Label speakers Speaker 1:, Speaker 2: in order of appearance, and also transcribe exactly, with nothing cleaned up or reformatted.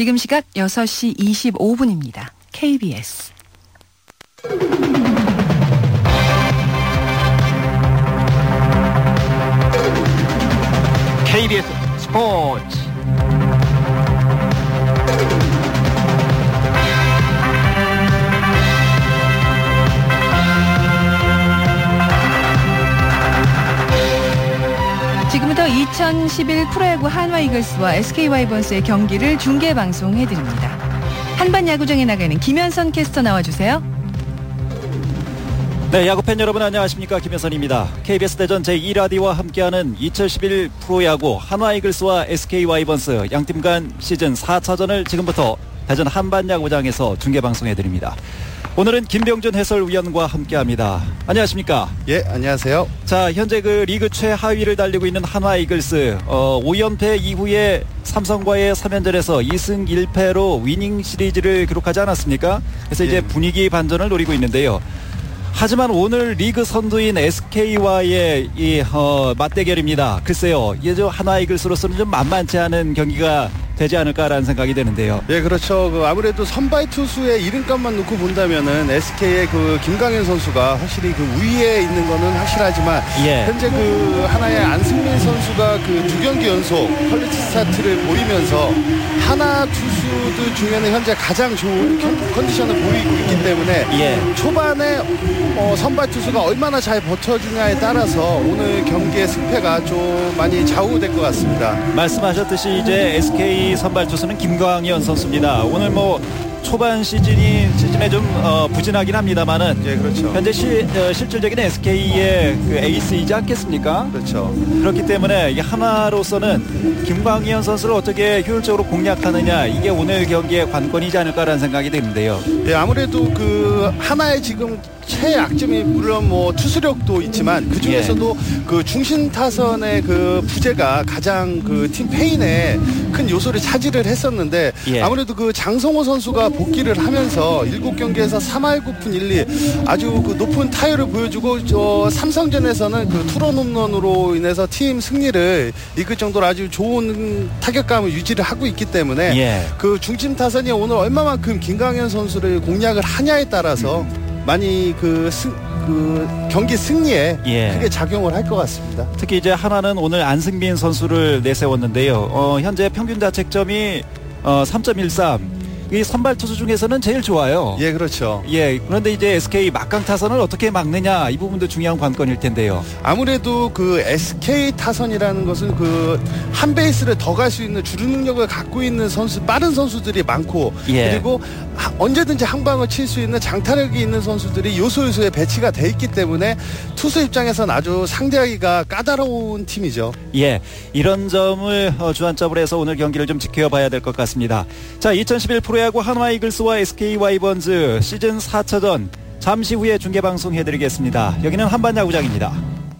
Speaker 1: 지금 시각 여섯 시 이십오 분입니다. 케이비에스.
Speaker 2: 케이비에스 스포츠.
Speaker 1: 지금부터 이천십일 프로야구 한화 이글스와 에스케이 와이번스의 경기를 중계 방송해드립니다. 한반 야구장에 나가 있는 김현선 캐스터 나와주세요.
Speaker 3: 네, 야구팬 여러분 안녕하십니까, 김현선입니다. 케이비에스 대전 제이 라디오와 함께하는 이천십일 프로야구 한화 이글스와 에스케이 와이번스 양팀 간 시즌 사 차전을 지금부터 대전 한반 야구장에서 중계 방송해드립니다. 오늘은 김병준 해설위원과 함께합니다. 안녕하십니까?
Speaker 4: 예, 안녕하세요.
Speaker 3: 자, 현재 그 리그 최하위를 달리고 있는 한화 이글스 어, 오 연패 이후에 삼성과의 삼 연전에서 이 승 일 패로 위닝 시리즈를 기록하지 않았습니까? 그래서 이제
Speaker 4: 예.
Speaker 3: 분위기 반전을 노리고 있는데요. 하지만 오늘 리그 선두인 에스케이와의 이 어, 맞대결입니다. 글쎄요, 이게 좀 한화 이글스로서는 좀 만만치 않은 경기가 되지 않을까라는 생각이 드는데요.
Speaker 4: 예, 그렇죠. 그 아무래도 선발 투수의 이름값만 놓고 본다면은 에스케이의 그 김강현 선수가 확실히 그 우위에 있는 거는 확실하지만
Speaker 3: 예.
Speaker 4: 현재 그 하나의 안승민 선수가 그 두 경기 연속 퀄리티 스타트를 보이면서 하나 투수들 중에는 현재 가장 좋은 컨디션을 보이고 있기 때문에
Speaker 3: 예.
Speaker 4: 초반에 어, 선발 투수가 얼마나 잘 버텨주냐에 따라서 오늘 경기의 승패가 좀 많이 좌우될 것 같습니다.
Speaker 3: 말씀하셨듯이 이제 에스케이 선발 투수는 김광현 선수입니다. 오늘 뭐 초반 시즌이 시즌에 좀 어, 부진하긴 합니다만은
Speaker 4: 예, 그렇죠.
Speaker 3: 현재 시, 어, 실질적인 에스케이의 그 에이스이지 않겠습니까?
Speaker 4: 그렇죠.
Speaker 3: 그렇기 때문에 이 하나로서는 김광현 선수를 어떻게 효율적으로 공략하느냐, 이게 오늘 경기의 관건이지 않을까라는 생각이 드는데요.
Speaker 4: 예, 아무래도 그 하나의 지금 최약점이 물론 뭐 투수력도 있지만 그 중에서도 예. 그 중심 타선의 그 부재가 가장 그 팀 페인에 큰 요소를 차지를 했었는데 예. 아무래도 그 장성호 선수가 복귀를 하면서 일곱 경기에서 삼 할 구 푼 일 리 아주 그 높은 타율을 보여주고 저 삼성전에서는 그 투런 홈런으로 인해서 팀 승리를 이끌 정도로 아주 좋은 타격감을 유지를 하고 있기 때문에 예. 그 중심 타선이 오늘 얼마만큼 김강현 선수를 공략을 하냐에 따라서 음. 많이 그, 승, 그 경기 승리에 예. 크게 작용을 할 것 같습니다.
Speaker 3: 특히 이제 하나는 오늘 안승민 선수를 내세웠는데요. 어, 현재 평균 자책점이 어, 삼 점 일삼. 이 선발 투수 중에서는 제일 좋아요.
Speaker 4: 예, 그렇죠.
Speaker 3: 예, 그런데 이제 에스케이 막강 타선을 어떻게 막느냐, 이 부분도 중요한 관건일 텐데요.
Speaker 4: 아무래도 그 에스케이 타선이라는 것은 그 한 베이스를 더 갈 수 있는 주루 능력을 갖고 있는 선수, 빠른 선수들이 많고 예. 그리고 하, 언제든지 한 방을 칠 수 있는 장타력이 있는 선수들이 요소 요소에 배치가 돼 있기 때문에 투수 입장에서는 아주 상대하기가 까다로운 팀이죠.
Speaker 3: 예, 이런 점을 어, 주안점으로 해서 오늘 경기를 좀 지켜봐야 될 것 같습니다. 자, 이천십일 프로야구 한화 이글스와 에스케이 와이번스 시즌 사 차전 잠시 후에 중계방송 해드리겠습니다. 여기는 한반야구장입니다.